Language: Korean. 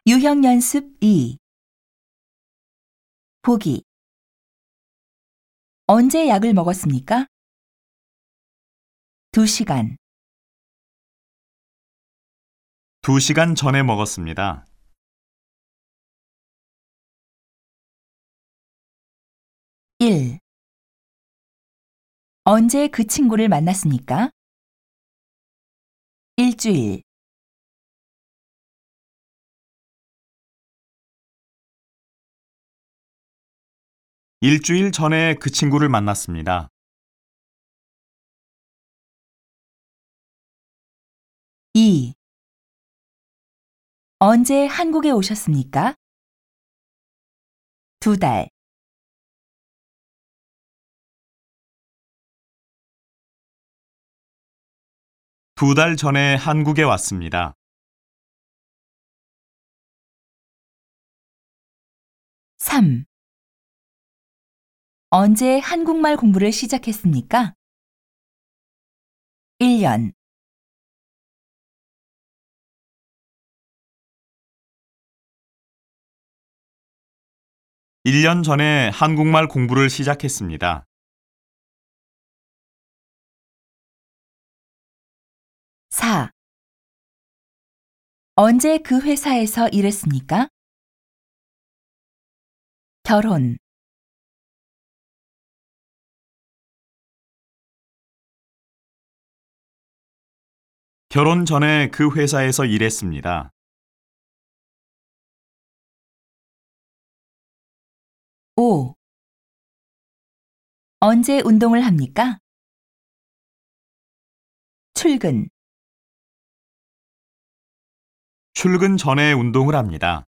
유형 연습 2. 보기. 언제 약을 먹었습니까? 2시간. 2시간 전에 먹었습니다. 1. 언제 그 친구를 만났습니까? 일주일. 1주일 전에 그 친구를 만났습니다. 2. 언제 한국에 오셨습니까? 2달. 2달 전에 한국에 왔습니다. 3. 언제 한국말 공부를 시작했습니까? 1년. 1년 전에 한국말 공부를 시작했습니다. 4. 언제 그 회사에서 일했습니까? 결혼. 결혼 전에 그 회사에서 일했습니다. 5. 언제 운동을 합니까? 출근. 출근 전에 운동을 합니다.